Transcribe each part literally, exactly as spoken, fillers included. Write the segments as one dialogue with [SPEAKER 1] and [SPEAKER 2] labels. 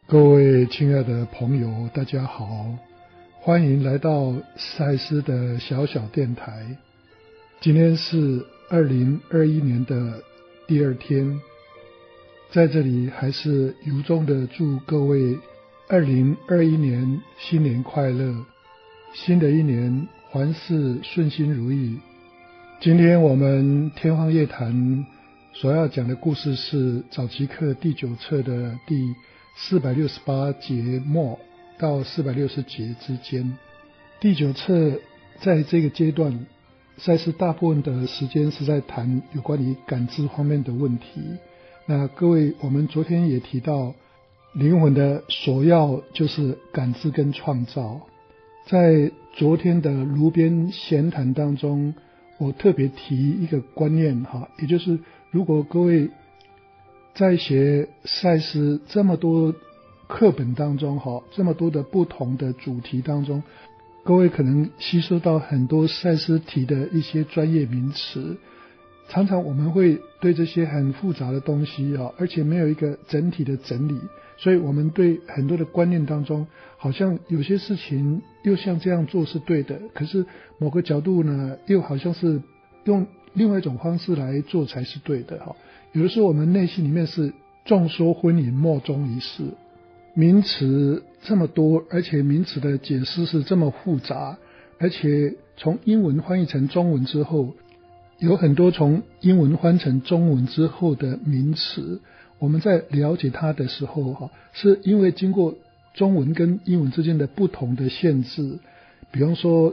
[SPEAKER 1] 各位亲爱的朋友，大家好，欢迎来到赛斯的小小电台。今天是二零二一年的第二天，在这里还是由衷的祝各位二零二一年新年快乐，新的一年凡事顺心如意。今天我们天方夜谭所要讲的故事是早期课第九册的第四百六十八节末到四百六十节之间。第九册在这个阶段，赛斯大部分的时间是在谈有关于感知方面的问题。那各位，我们昨天也提到，灵魂的首要就是感知跟创造。在昨天的炉边闲谈当中，我特别提一个观念哈，也就是如果各位在学赛斯这么多课本当中哈，这么多的不同的主题当中，各位可能吸收到很多赛斯提的一些专业名词，常常我们会对这些很复杂的东西啊，而且没有一个整体的整理，所以我们对很多的观念当中，好像有些事情又像这样做是对的，可是某个角度呢，又好像是用另外一种方式来做才是对的哈。有的时候我们内心里面是众说纷纭，莫衷一是，名词这么多，而且名词的解释是这么复杂，而且从英文翻译成中文之后，有很多从英文翻成中文之后的名词，我们在了解它的时候哈，是因为经过中文跟英文之间的不同的限制，比方说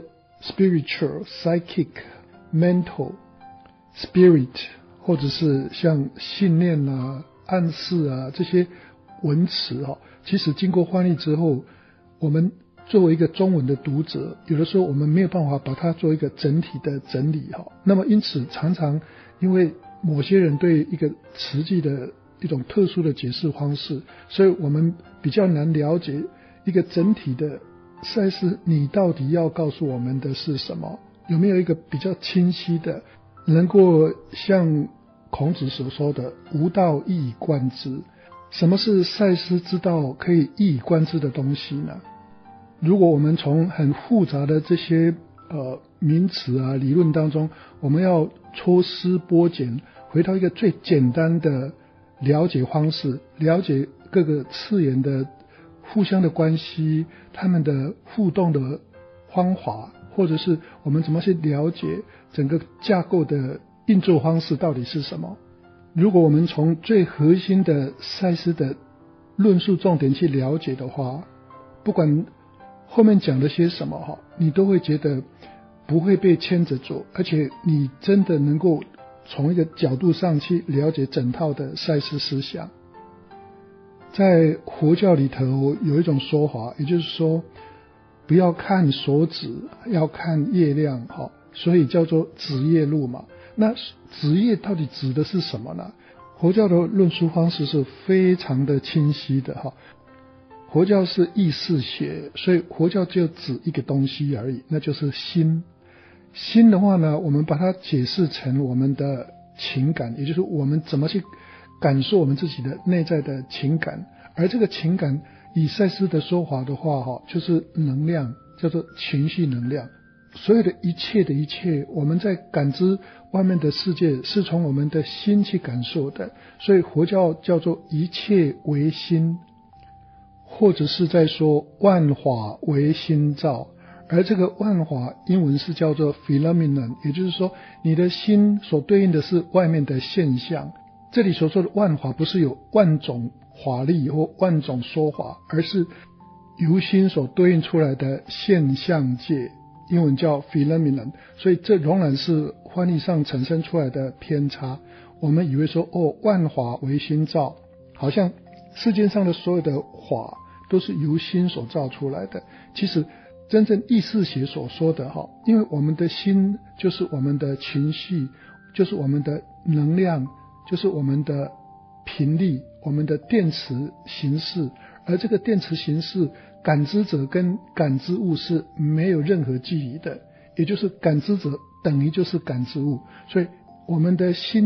[SPEAKER 1] spiritual、psychic、mental、spirit， 或者是像信念啊、暗示啊这些文词哈，其实经过翻译之后，我们作为一个中文的读者，有的时候我们没有办法把它做一个整体的整理哈。那么因此常常因为某些人对一个词句的一种特殊的解释方式，所以我们比较难了解一个整体的赛斯，你到底要告诉我们的是什么？有没有一个比较清晰的，能够像孔子所说的无道一以贯之？什么是赛斯之道可以一以贯之的东西呢？如果我们从很复杂的这些呃名词啊理论当中，我们要抽丝剥茧，回到一个最简单的了解方式，了解各个次元的互相的关系，他们的互动的方法，或者是我们怎么去了解整个架构的运作方式到底是什么。如果我们从最核心的赛斯的论述重点去了解的话，不管后面讲了些什么哈，你都会觉得不会被牵着走，而且你真的能够从一个角度上去了解整套的赛斯思想。在佛教里头有一种说法，也就是说不要看所指，要看业量哈，所以叫做指业路嘛。那指业到底指的是什么呢？佛教的论述方式是非常的清晰的哈。佛教是意识学，所以佛教就指一个东西而已，那就是心。心的话呢，我们把它解释成我们的情感，也就是我们怎么去感受我们自己的内在的情感。而这个情感以赛斯的说法的话哈，就是能量，叫做情绪能量。所有的一切的一切，我们在感知外面的世界是从我们的心去感受的，所以佛教叫做一切为心，或者是在说万法为心造。而这个万法英文是叫做 phenomenon， 也就是说你的心所对应的是外面的现象。这里所说的万法不是有万种法力或万种说法，而是由心所对应出来的现象界，英文叫 phenomenon。 所以这仍然是翻译上产生出来的偏差。我们以为说哦，万法为心造，好像世界上的所有的法都是由心所造出来的。其实真正意识学所说的哈，因为我们的心就是我们的情绪，就是我们的能量，就是我们的频率，我们的电磁形式。而这个电磁形式，感知者跟感知物是没有任何距离的，也就是感知者等于就是感知物。所以我们的心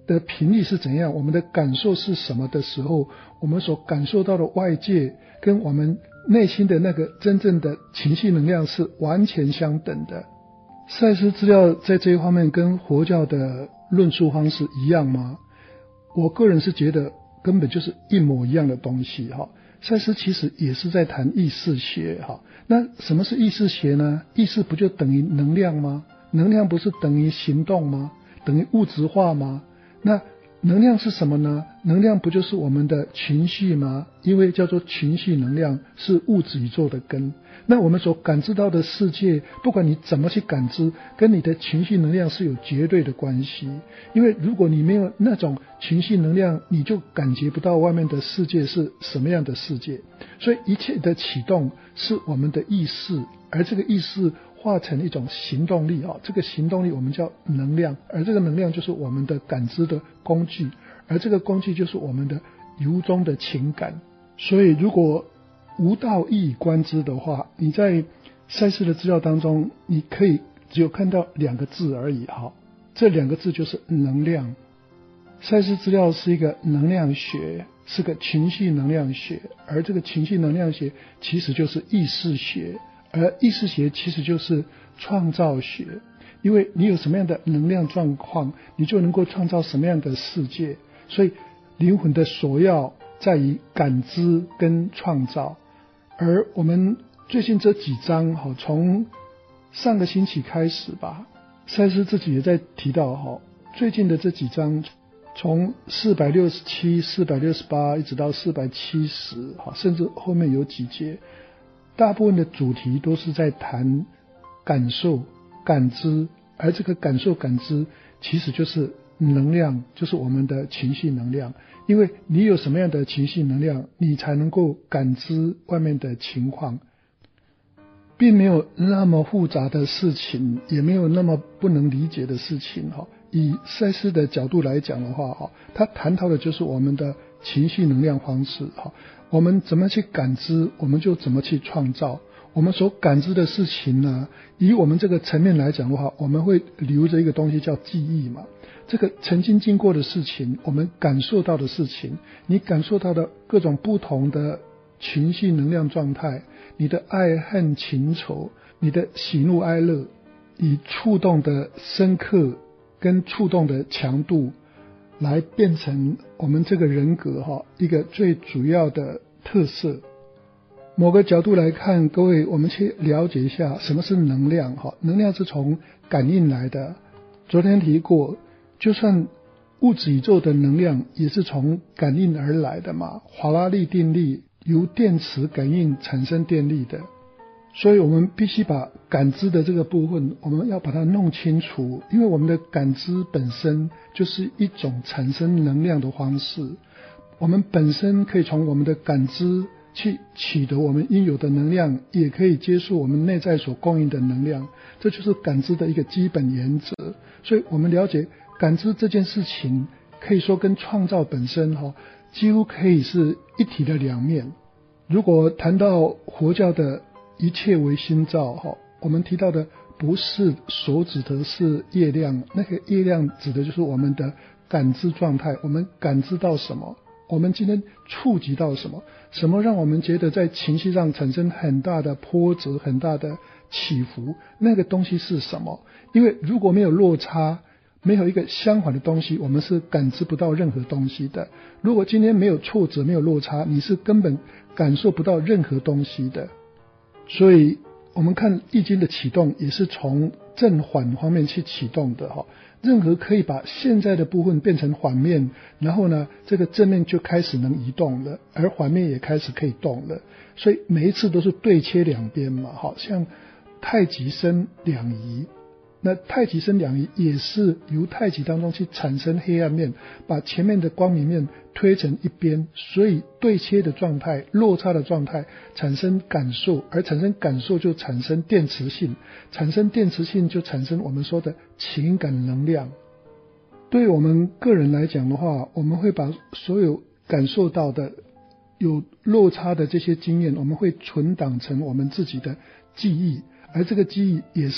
[SPEAKER 1] 的频率是怎样，我们的感受是什么的时候，我们所感受到的外界跟我们内心的那个真正的情绪能量是完全相等的。赛斯资料在这一方面跟佛教的论述方式一样吗？我个人是觉得根本就是一模一样的东西哈。赛斯其实也是在谈意识学哈。那什么是意识学呢？意识不就等于能量吗？能量不是等于行动吗？等于物质化吗？那能量是什么呢？能量不就是我们的情绪吗？因为叫做情绪能量是物质宇宙的根。那我们所感知到的世界，不管你怎么去感知，跟你的情绪能量是有绝对的关系。因为如果你没有那种情绪能量，你就感觉不到外面的世界是什么样的世界。所以一切的启动是我们的意识，而这个意识化成一种行动力啊，这个行动力我们叫能量，而这个能量就是我们的感知的工具，而这个工具就是我们的由衷的情感。所以如果无道一以观之的话，你在赛斯的资料当中，你可以只有看到两个字而已哈，这两个字就是能量。赛斯资料是一个能量学，是个情绪能量学，而这个情绪能量学其实就是意识学，而意识学其实就是创造学。因为你有什么样的能量状况，你就能够创造什么样的世界。所以灵魂的首要在于感知跟创造。而我们最近这几章，从上个星期开始吧，赛斯自己也在提到，最近的这几章从四百六十七、四百六十八一直到四百七十，甚至后面有几节，大部分的主题都是在谈感受、感知，而这个感受、感知其实就是能量，就是我们的情绪能量。因为你有什么样的情绪能量，你才能够感知外面的情况。并没有那么复杂的事情，也没有那么不能理解的事情。以赛斯的角度来讲的话，他谈到的就是我们的情绪能量方式。我们怎么去感知，我们就怎么去创造。我们所感知的事情呢，以我们这个层面来讲的话，我们会留着一个东西叫记忆嘛。这个曾经经过的事情，我们感受到的事情，你感受到的各种不同的情绪能量状态，你的爱恨情仇，你的喜怒哀乐，以触动的深刻跟触动的强度来变成我们这个人格一个最主要的特色。某个角度来看，各位我们去了解一下什么是能量。能量是从感应来的，昨天提过，就算物质宇宙的能量也是从感应而来的嘛，法拉利定律由电磁感应产生电力的。所以我们必须把感知的这个部分，我们要把它弄清楚，因为我们的感知本身就是一种产生能量的方式。我们本身可以从我们的感知去取得我们应有的能量，也可以接受我们内在所供应的能量，这就是感知的一个基本原则。所以我们了解感知这件事情，可以说跟创造本身几乎可以是一体的两面。如果谈到佛教的一切为心造，我们提到的不是所指的是业量，那个业量指的就是我们的感知状态，我们感知到什么，我们今天触及到什么，什么让我们觉得在情绪上产生很大的波折，很大的起伏，那个东西是什么？因为如果没有落差，没有一个相反的东西，我们是感知不到任何东西的。如果今天没有挫折，没有落差，你是根本感受不到任何东西的。所以我们看易经的启动也是从正反方面去启动的。任何可以把现在的部分变成反面，然后呢这个正面就开始能移动了，而反面也开始可以动了。所以每一次都是对切两边嘛，好像太极生两仪，那太极生两仪也是由太极当中去产生黑暗面，把前面的光明面推成一边，所以对切的状态，落差的状态产生感受，而产生感受就产生电磁性，产生电磁性就产生我们说的情感能量。对我们个人来讲的话，我们会把所有感受到的有落差的这些经验，我们会存档成我们自己的记忆，而这个记忆也是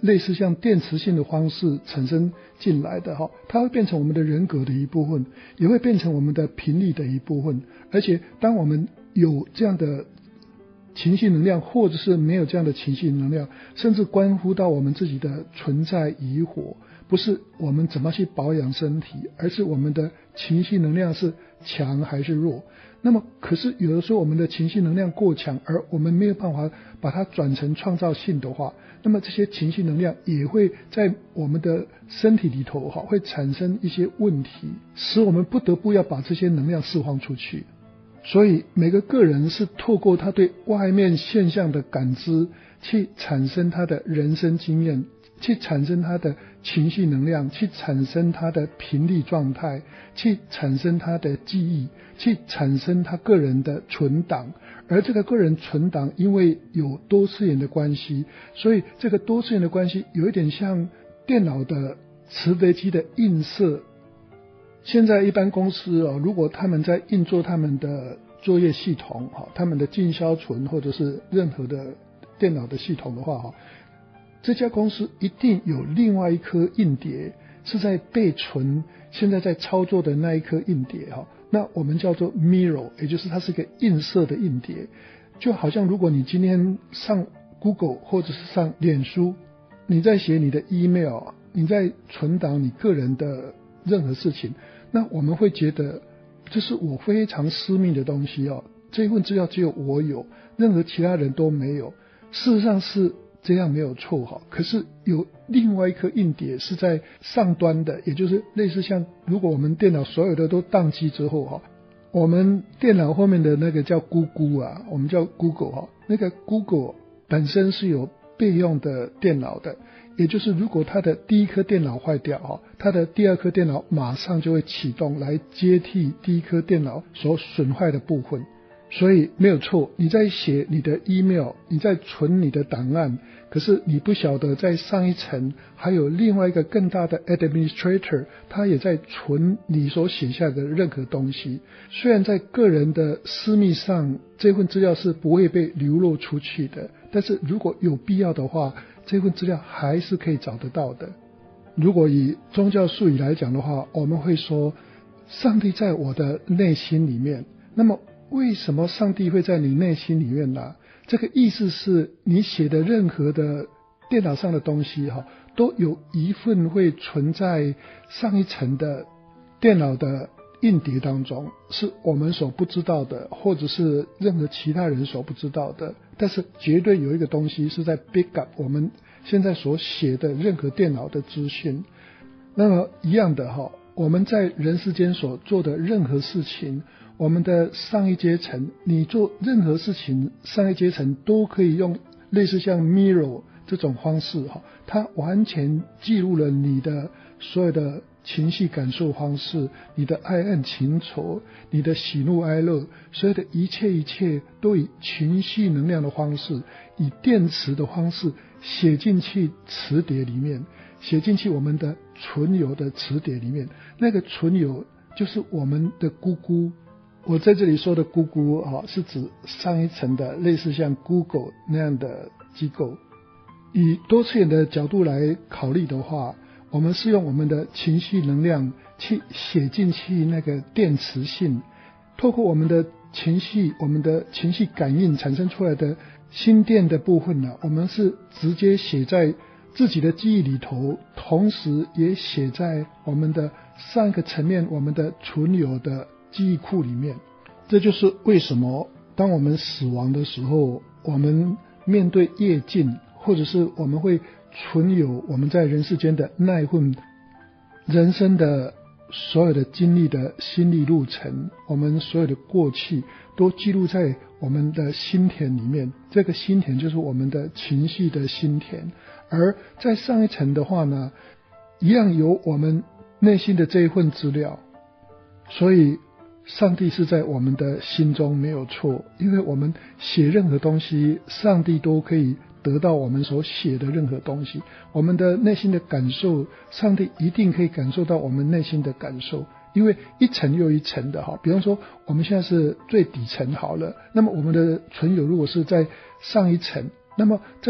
[SPEAKER 1] 类似像电磁性的方式产生进来的，它会变成我们的人格的一部分，也会变成我们的频率的一部分。而且当我们有这样的情绪能量，或者是没有这样的情绪能量，甚至关乎到我们自己的存在与否，不是我们怎么去保养身体，而是我们的情绪能量是强还是弱。那么可是有的时候我们的情绪能量过强，而我们没有办法把它转成创造性的话，那么这些情绪能量也会在我们的身体里头会产生一些问题，使我们不得不要把这些能量释放出去。所以每个个人是透过他对外面现象的感知，去产生他的人生经验，去产生他的情绪能量，去产生他的频率状态，去产生他的记忆，去产生他个人的存档。而这个个人存档因为有多次元的关系，所以这个多次元的关系有一点像电脑的磁碟机的映射。现在一般公司哦，如果他们在运作他们的作业系统，他们的进销存或者是任何的电脑的系统的话，这家公司一定有另外一颗硬碟是在备存现在在操作的那一颗硬碟，那我们叫做 mirror， 也就是它是一个映射的硬碟。就好像如果你今天上 Google 或者是上脸书，你在写你的 email， 你在存档你个人的任何事情，那我们会觉得这是我非常私密的东西哦，这一份资料只有我有，任何其他人都没有。事实上是这样没有错哈，可是有另外一颗硬碟是在上端的，也就是类似像如果我们电脑所有的都宕机之后哈，我们电脑后面的那个叫 Google 啊，我们叫 Google 哈，那个 Google 本身是有备用的电脑的，也就是如果它的第一颗电脑坏掉哈，它的第二颗电脑马上就会启动来接替第一颗电脑所损坏的部分。所以没有错，你在写你的 email， 你在存你的档案，可是你不晓得在上一层还有另外一个更大的 administrator， 他也在存你所写下的任何东西。虽然在个人的私密上这份资料是不会被流露出去的，但是如果有必要的话，这份资料还是可以找得到的。如果以宗教术语来讲的话，我们会说上帝在我的内心里面。那么为什么上帝会在你内心里面呢？这个意思是你写的任何的电脑上的东西哈，都有一份会存在上一层的电脑的硬碟当中，是我们所不知道的，或者是任何其他人所不知道的。但是绝对有一个东西是在 backup 我们现在所写的任何电脑的资讯。那么一样的哈，我们在人世间所做的任何事情，我们的上一阶层，你做任何事情上一阶层都可以用类似像 mirror 这种方式，它完全记录了你的所有的情绪感受方式，你的爱恨情仇，你的喜怒哀乐，所有的一切一切都以情绪能量的方式，以电磁的方式写进去磁碟里面，写进去我们的存有的磁碟里面。那个存有就是我们的姑姑。我在这里说的姑姑啊，是指上一层的类似像 Google 那样的机构。以多次元的角度来考虑的话，我们是用我们的情绪能量去写进去那个电磁性，透过我们的情绪，我们的情绪感应产生出来的心电的部分呢，我们是直接写在自己的记忆里头，同时也写在我们的上一个层面，我们的存有的记忆库里面。这就是为什么当我们死亡的时候，我们面对业境，或者是我们会存有我们在人世间的那一份人生的所有的经历的心理路程，我们所有的过去都记录在我们的心田里面。这个心田就是我们的情绪的心田。而在上一层的话呢，一样有我们内心的这一份资料。所以上帝是在我们的心中没有错，因为我们写任何东西，上帝都可以得到我们所写的任何东西。我们的内心的感受，上帝一定可以感受到我们内心的感受，因为一层又一层的哈。比方说我们现在是最底层好了，那么我们的存有如果是在上一层，那么在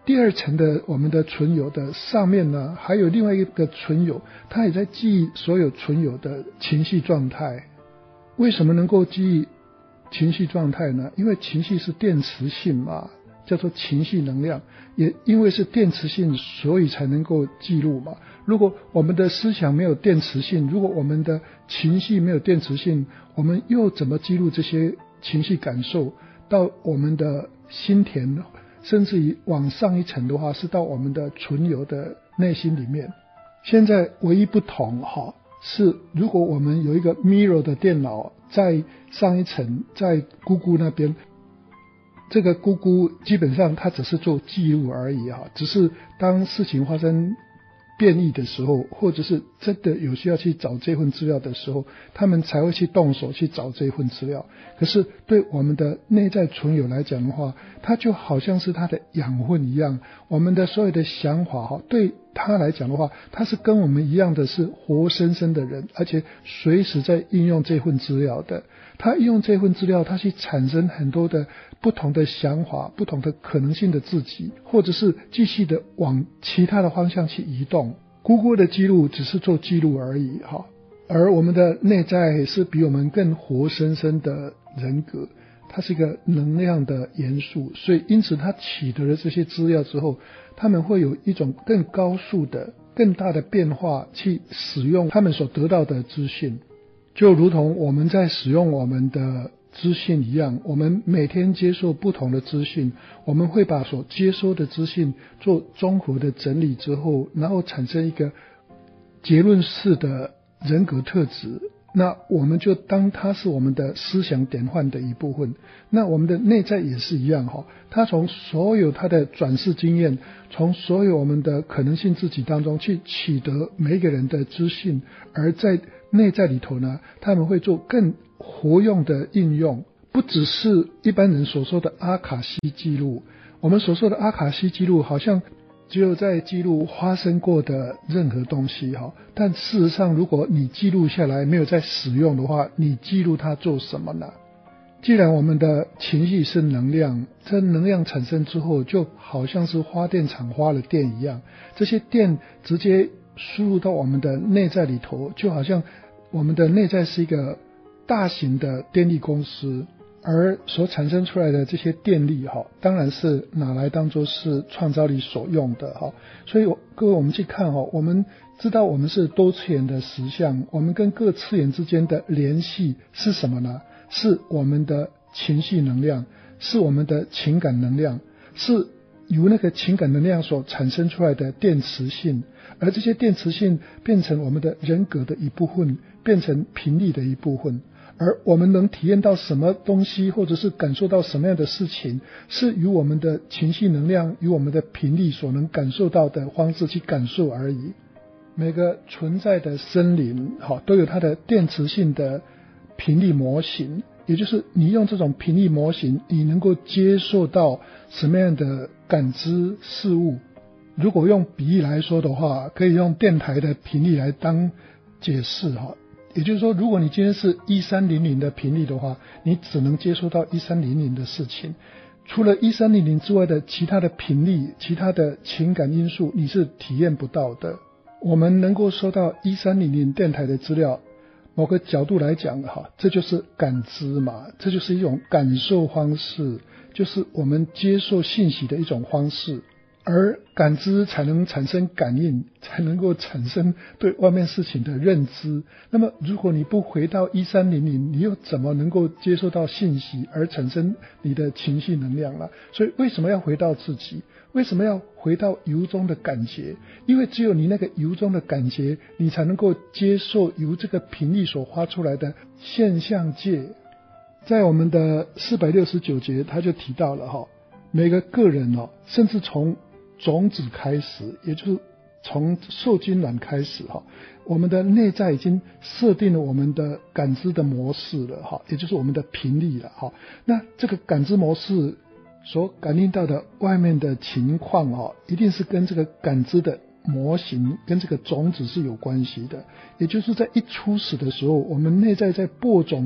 [SPEAKER 1] 第二层的我们的存有的上面呢，还有另外一个存有，它也在记忆所有存有的情绪状态。为什么能够记忆情绪状态呢？因为情绪是电磁性嘛，叫做情绪能量，也因为是电磁性，所以才能够记录嘛。如果我们的思想没有电磁性，如果我们的情绪没有电磁性，我们又怎么记录这些情绪感受到我们的心田，甚至于往上一层的话，是到我们的存有的内心里面。现在唯一不同哈，是如果我们有一个 mirror 的电脑在上一层，在姑姑那边，这个姑姑基本上它只是做记录而已哈，只是当事情发生变异的时候，或者是真的有需要去找这份资料的时候，他们才会去动手去找这份资料。可是对我们的内在存有来讲的话，它就好像是它的养分一样，我们的所有的想法对他来讲的话，他是跟我们一样的是活生生的人，而且随时在应用这份资料的。他应用这份资料，他去产生很多的不同的想法，不同的可能性的自己，或者是继续的往其他的方向去移动。姑姑的记录只是做记录而已哈，而我们的内在是比我们更活生生的人格，它是一个能量的元素，所以因此它取得了这些资料之后，他们会有一种更高速的更大的变化去使用他们所得到的资讯。就如同我们在使用我们的资讯一样，我们每天接受不同的资讯，我们会把所接收的资讯做综合的整理之后，然后产生一个结论式的人格特质，那我们就当它是我们的思想典范的一部分。那我们的内在也是一样哈，它从所有它的转世经验，从所有我们的可能性自己当中去取得每一个人的资讯，而在内在里头呢，他们会做更活用的应用，不只是一般人所说的阿卡西记录。我们所说的阿卡西记录好像只有在记录发生过的任何东西哈，但事实上如果你记录下来没有在使用的话，你记录它做什么呢？既然我们的情绪是能量，这能量产生之后就好像是发电厂发了电一样，这些电直接输入到我们的内在里头，就好像我们的内在是一个大型的电力公司，而所产生出来的这些电力当然是拿来当作是创造力所用的。所以各位我们去看，我们知道我们是多次元的实相，我们跟各次元之间的联系是什么呢？是我们的情绪能量，是我们的情感能量，是由那个情感能量所产生出来的电磁性，而这些电磁性变成我们的人格的一部分，变成频率的一部分。而我们能体验到什么东西，或者是感受到什么样的事情，是由我们的情绪能量，由我们的频率所能感受到的方式去感受而已。每个存在的生灵都有它的电磁性的频率模型，也就是你用这种频率模型，你能够接受到什么样的感知事物。如果用比喻来说的话，可以用电台的频率来当解释哈。也就是说，如果你今天是一三零零的频率的话，你只能接收到一三零零的事情，除了一三零零之外的其他的频率，其他的情感因素你是体验不到的。我们能够收到一三零零电台的资料，某个角度来讲哈，这就是感知嘛，这就是一种感受方式，就是我们接受信息的一种方式。而感知才能产生感应，才能够产生对外面事情的认知。那么如果你不回到一三零零，你又怎么能够接受到信息而产生你的情绪能量了？所以为什么要回到自己？为什么要回到由衷的感觉？因为只有你那个由衷的感觉，你才能够接受由这个频率所发出来的现象界。在我们的四百六十九节他就提到了哈，每个个人哦，甚至从种子开始，也就是从受精卵开始哈，我们的内在已经设定了我们的感知的模式了哈，也就是我们的频率了哈。那这个感知模式所感应到的外面的情况哈，一定是跟这个感知的模型跟这个种子是有关系的。也就是在一初始的时候，我们内在在播种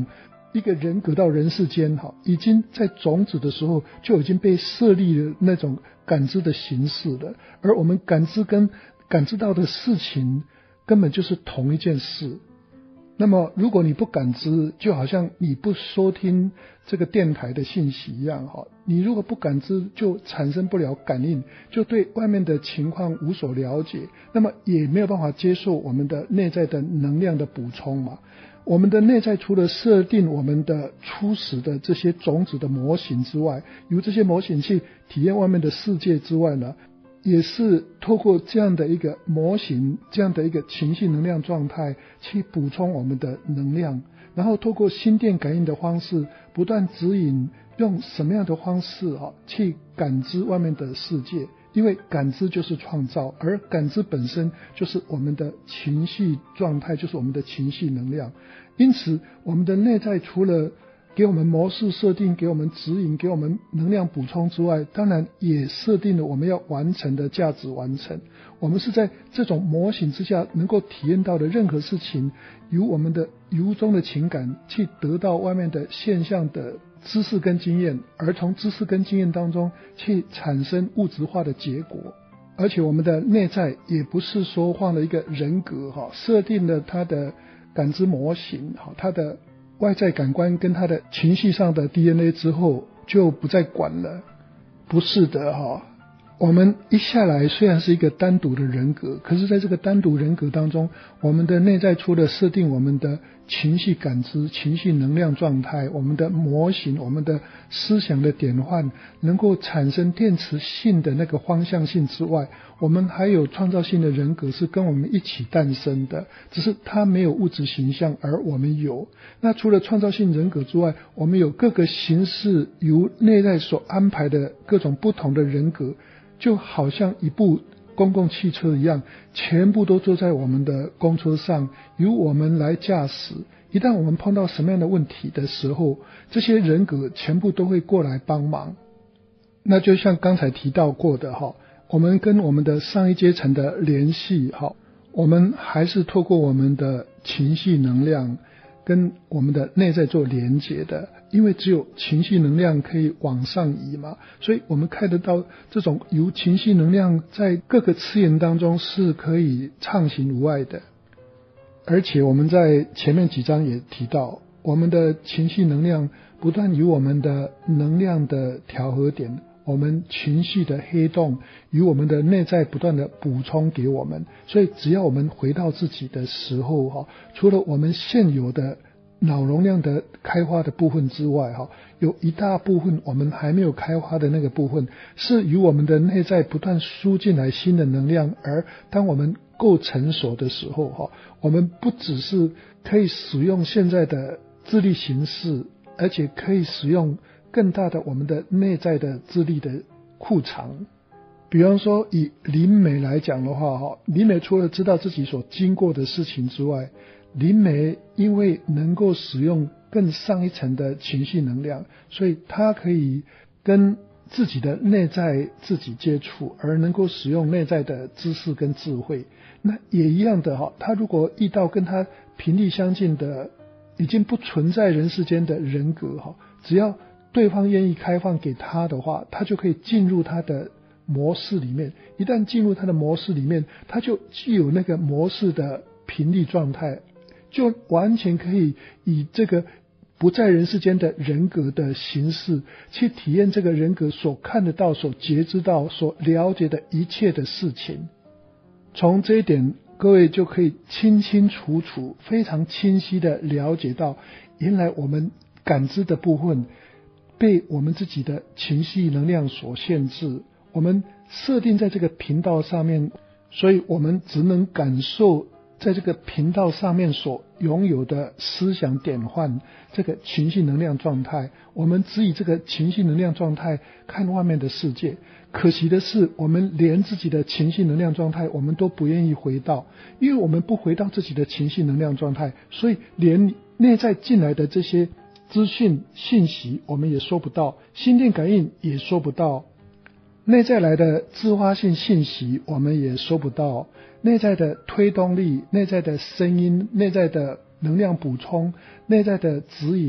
[SPEAKER 1] 一个人格到人世间哈，已经在种子的时候就已经被设立了那种感知的形式了，而我们感知跟感知到的事情根本就是同一件事。那么如果你不感知，就好像你不收听这个电台的信息一样哈，你如果不感知，就产生不了感应，就对外面的情况无所了解，那么也没有办法接受我们的内在的能量的补充嘛。我们的内在除了设定我们的初始的这些种子的模型之外，由这些模型去体验外面的世界之外呢，也是透过这样的一个模型，这样的一个情绪能量状态去补充我们的能量，然后透过心电感应的方式不断指引用什么样的方式、啊、去感知外面的世界。因为感知就是创造，而感知本身就是我们的情绪状态，就是我们的情绪能量。因此我们的内在除了给我们模式设定，给我们指引，给我们能量补充之外，当然也设定了我们要完成的价值完成。我们是在这种模型之下能够体验到的任何事情，由我们的由衷的情感去得到外面的现象的知识跟经验，而从知识跟经验当中去产生物质化的结果。而且我们的内在也不是说换了一个人格哈，设定了它的感知模型哈，它的外在感官跟它的情绪上的 D N A 之后就不再管了。不是的哈，我们一下来虽然是一个单独的人格，可是在这个单独人格当中，我们的内在除了设定我们的情绪感知、情绪能量状态，我们的模型，我们的思想的典范能够产生电磁性的那个方向性之外，我们还有创造性的人格是跟我们一起诞生的，只是它没有物质形象，而我们有。那除了创造性人格之外，我们有各个形式由内在所安排的各种不同的人格，就好像一部公共汽车一样，全部都坐在我们的公车上，由我们来驾驶。一旦我们碰到什么样的问题的时候，这些人格全部都会过来帮忙。那就像刚才提到过的哈，我们跟我们的上一阶层的联系哈，我们还是透过我们的情绪能量跟我们的内在做连结的，因为只有情绪能量可以往上移嘛，所以我们看得到这种由情绪能量在各个次元当中是可以畅行无碍的。而且我们在前面几章也提到，我们的情绪能量不断由我们的能量的调和点，我们情绪的黑洞与我们的内在不断的补充给我们。所以只要我们回到自己的时候，除了我们现有的脑容量的开发的部分之外，有一大部分我们还没有开发的那个部分，是由我们的内在不断输进来新的能量。而当我们够成熟的时候，我们不只是可以使用现在的智力形式，而且可以使用更大的我们的内在的智力的库藏。比方说以灵媒来讲的话，灵媒除了知道自己所经过的事情之外，灵媒因为能够使用更上一层的情绪能量，所以他可以跟自己的内在自己接触，而能够使用内在的知识跟智慧。那也一样的哈，他如果遇到跟他频率相近的已经不存在人世间的人格哈，只要对方愿意开放给他的话，他就可以进入他的模式里面。一旦进入他的模式里面，他就具有那个模式的频率状态，就完全可以以这个不在人世间的人格的形式去体验这个人格所看得到、所觉知到、所了解的一切的事情。从这一点，各位就可以清清楚楚、非常清晰的了解到，原来我们感知的部分被我们自己的情绪能量所限制，我们设定在这个频道上面，所以我们只能感受在这个频道上面所拥有的思想典范，这个情绪能量状态，我们只以这个情绪能量状态看外面的世界。可惜的是，我们连自己的情绪能量状态我们都不愿意回到，因为我们不回到自己的情绪能量状态，所以连内在进来的这些资讯信息我们也收不到，心电感应也收不到，内在来的自发性信息我们也收不到，内在的推动力、内在的声音、内在的能量补充、内在的指引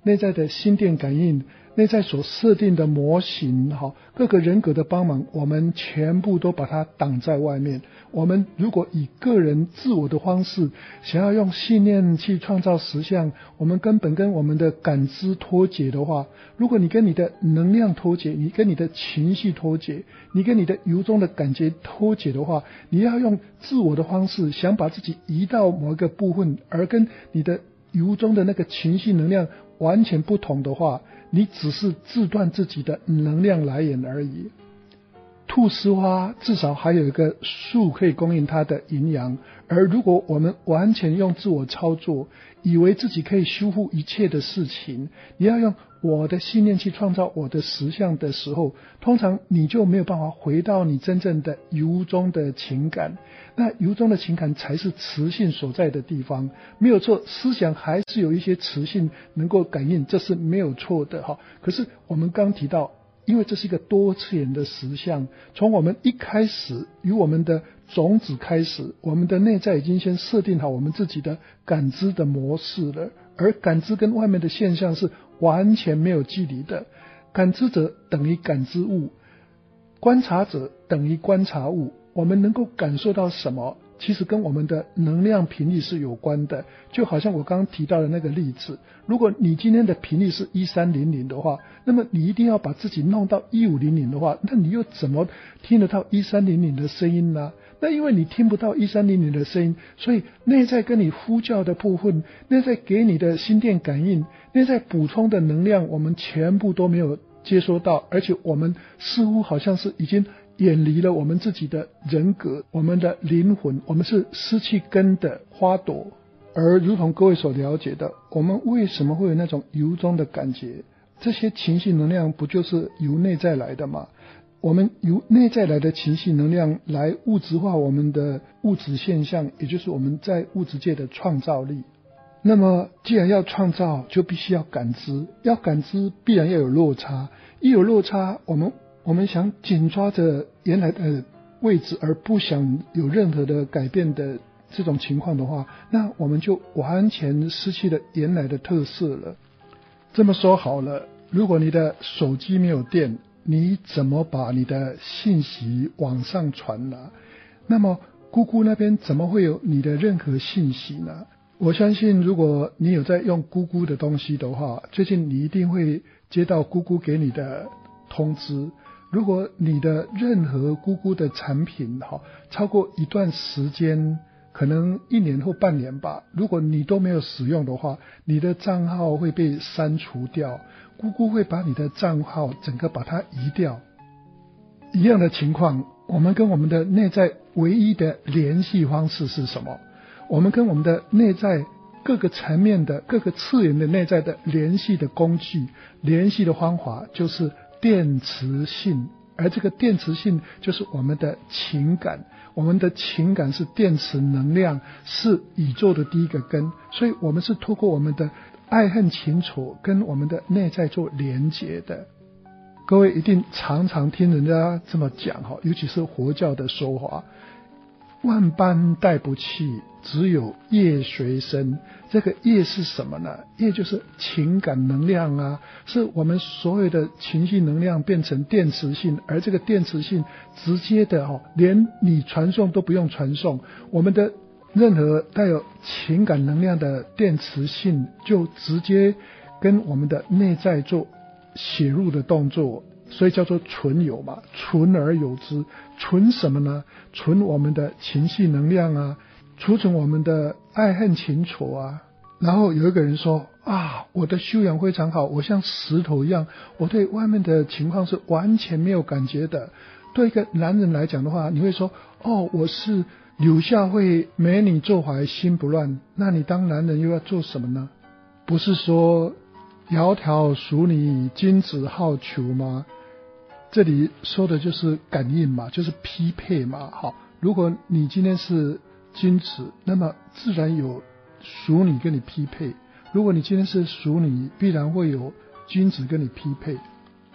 [SPEAKER 1] 内在的心电感应，内在所设定的模型，各个人格的帮忙，我们全部都把它挡在外面。我们如果以个人自我的方式想要用信念去创造实相，我们根本跟我们的感知脱节的话，如果你跟你的能量脱节，你跟你的情绪脱节，你跟你的由衷的感觉脱节的话，你要用自我的方式想把自己移到某一个部分，而跟你的由衷的那个情绪能量完全不同的话，你只是自断自己的能量来源而已。菟丝花至少还有一个树可以供应它的营养，而如果我们完全用自我操作，以为自己可以修复一切的事情，你要用我的信念去创造我的实相的时候，通常你就没有办法回到你真正的由衷的情感。那由衷的情感才是磁性所在的地方，没有错，思想还是有一些磁性能够感应，这是没有错的哈。可是我们刚提到，因为这是一个多次元的实相，从我们一开始与我们的种子开始，我们的内在已经先设定好我们自己的感知的模式了，而感知跟外面的现象是完全没有距离的。感知者等于感知物，观察者等于观察物，我们能够感受到什么，其实跟我们的能量频率是有关的。就好像我刚刚提到的那个例子，如果你今天的频率是一三零零的话，那么你一定要把自己弄到一五零零的话，那你又怎么听得到一三零零的声音呢？那因为你听不到一三零零的声音，所以内在跟你呼叫的部分，内在给你的心电感应，内在补充的能量，我们全部都没有接收到，而且我们似乎好像是已经远离了我们自己的人格，我们的灵魂，我们是失去根的花朵。而如同各位所了解的，我们为什么会有那种由衷的感觉？这些情绪能量不就是由内在来的吗？我们由内在来的情绪能量来物质化我们的物质现象，也就是我们在物质界的创造力。那么既然要创造，就必须要感知，要感知必然要有落差，一有落差，我们我们想紧抓着原来的位置而不想有任何的改变的这种情况的话，那我们就完全失去了原来的特色了。这么说好了，如果你的手机没有电，你怎么把你的信息往上传呢？那么姑姑那边怎么会有你的任何信息呢？我相信如果你有在用姑姑的东西的话，最近你一定会接到姑姑给你的通知。如果你的任何姑姑的产品超过一段时间，可能一年或半年吧，如果你都没有使用的话，你的账号会被删除掉，姑姑会把你的账号整个把它移掉。一样的情况，我们跟我们的内在唯一的联系方式是什么？我们跟我们的内在各个层面的各个次元的内在的联系的工具，联系的方法就是电磁性，而这个电磁性就是我们的情感，我们的情感是电磁能量，是宇宙的第一个根，所以我们是透过我们的爱恨情仇跟我们的内在做连结的。各位一定常常听人家这么讲，尤其是佛教的说法，万般带不去，只有业随身。这个业是什么呢？业就是情感能量啊，是我们所有的情绪能量变成电磁性，而这个电磁性直接的哦，连你传送都不用传送，我们的任何带有情感能量的电磁性就直接跟我们的内在做写入的动作，所以叫做存有嘛，存而有之。存什么呢？存我们的情绪能量啊，储存我们的爱恨情仇啊。然后有一个人说啊，我的修养非常好，我像石头一样，我对外面的情况是完全没有感觉的。对一个男人来讲的话，你会说哦，我是柳下惠，美女坐怀心不乱。那你当男人又要做什么呢？不是说窈窕淑女，君子好逑吗？这里说的就是感应嘛，就是匹配嘛。好，如果你今天是君子，那么自然有淑女跟你匹配；如果你今天是淑女，必然会有君子跟你匹配。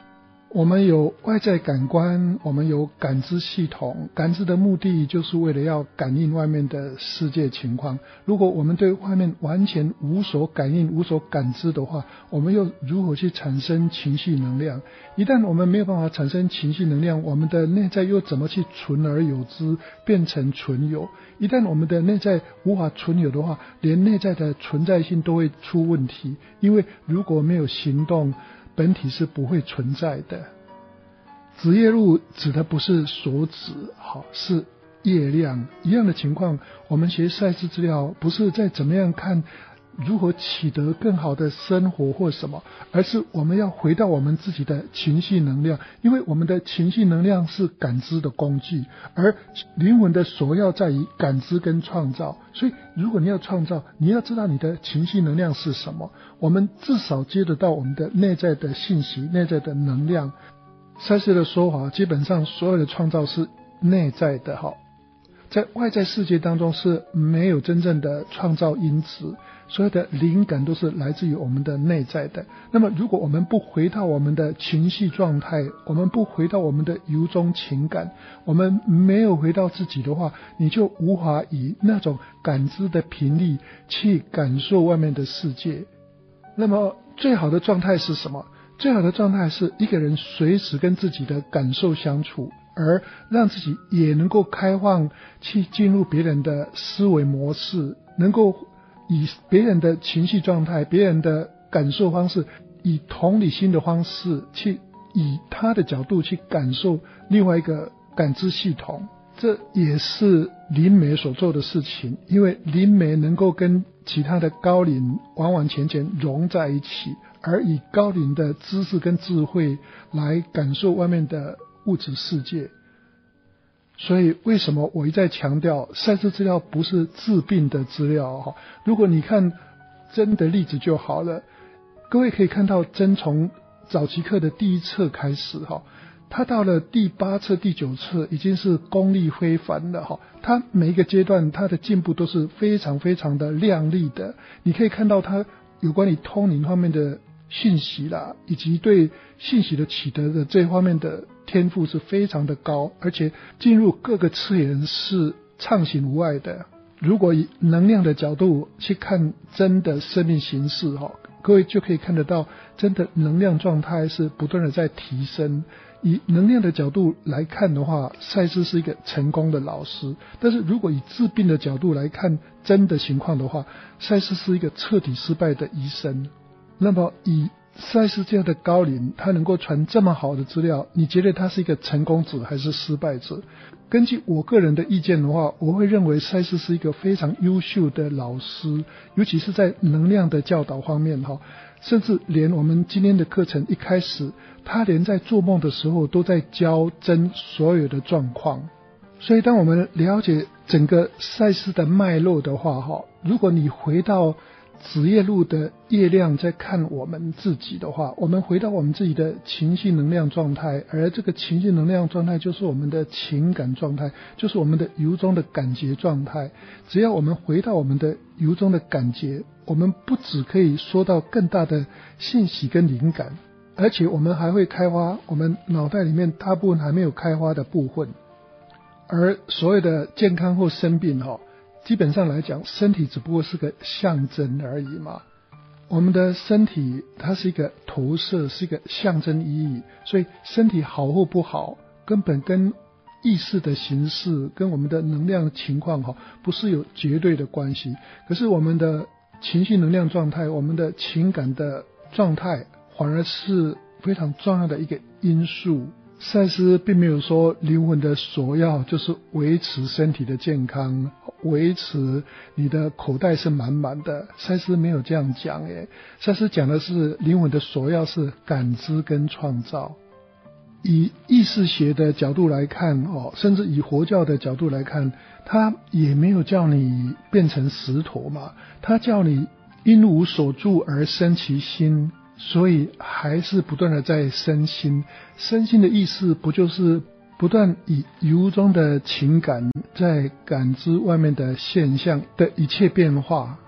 [SPEAKER 1] 我们有外在感官，我们有感知系统，感知的目的就是为了要感应外面的世界情况。如果我们对外面完全无所感应、无所感知的话，我们又如何去产生情绪能量？一旦我们没有办法产生情绪能量，我们的内在又怎么去存而有之，变成存有？一旦我们的内在无法存有的话，连内在的存在性都会出问题，因为如果没有行动，本体是不会存在的。子夜路指的不是所指，好，是业量。一样的情况，我们学赛事资料不是在怎么样看如何取得更好的生活或什么，而是我们要回到我们自己的情绪能量，因为我们的情绪能量是感知的工具，而灵魂的首要在于感知跟创造。所以如果你要创造，你要知道你的情绪能量是什么，我们至少接得到我们的内在的信息，内在的能量。赛斯的说法，基本上所有的创造是内在的，好，在外在世界当中是没有真正的创造因子，所有的灵感都是来自于我们的内在的。那么如果我们不回到我们的情绪状态，我们不回到我们的由衷情感，我们没有回到自己的话，你就无法以那种感知的频率去感受外面的世界。那么最好的状态是什么？最好的状态是一个人随时跟自己的感受相处，而让自己也能够开放去进入别人的思维模式，能够以别人的情绪状态、别人的感受方式，以同理心的方式去以他的角度去感受另外一个感知系统。这也是灵媒所做的事情，因为灵媒能够跟其他的高灵完完全全融在一起，而以高灵的知识跟智慧来感受外面的物质世界。所以为什么我一再强调赛斯资料不是治病的资料？如果你看真的例子就好了，各位可以看到真从早期课的第一册开始，他到了第八册第九册已经是功力非凡了，他每一个阶段他的进步都是非常非常的亮丽的。你可以看到他有关于通灵方面的信息啦，以及对信息的取得的这方面的天赋是非常的高，而且进入各个次元是畅行无碍的。如果以能量的角度去看真的生命形式，各位就可以看得到真的能量状态是不断的在提升。以能量的角度来看的话，赛斯是一个成功的老师，但是如果以治病的角度来看真的情况的话，赛斯是一个彻底失败的医生。那么以赛斯这样的高灵，他能够传这么好的资料，你觉得他是一个成功者还是失败者？根据我个人的意见的话，我会认为赛斯是一个非常优秀的老师，尤其是在能量的教导方面，甚至连我们今天的课程一开始，他连在做梦的时候都在教真所有的状况。所以当我们了解整个赛斯的脉络的话，如果你回到子夜路的业量在看我们自己的话，我们回到我们自己的情绪能量状态，而这个情绪能量状态就是我们的情感状态，就是我们的由衷的感觉状态。只要我们回到我们的由衷的感觉，我们不只可以收到更大的信息跟灵感，而且我们还会开发我们脑袋里面大部分还没有开发的部分。而所谓的健康或生病基本上来讲，身体只不过是个象征而已嘛。我们的身体它是一个投射，是一个象征意义，所以身体好或不好根本跟意识的形式跟我们的能量情况不是有绝对的关系。可是我们的情绪能量状态，我们的情感的状态反而是非常重要的一个因素。赛斯并没有说灵魂的首要就是维持身体的健康，维持你的口袋是满满的，赛斯没有这样讲耶。赛斯讲的是灵魂的首要是感知跟创造。以意识学的角度来看，甚至以佛教的角度来看，他也没有叫你变成石头嘛，他叫你因无所住而生其心，所以还是不断的在身心。身心的意思不就是不断以由衷的情感在感知外面的现象的一切变化。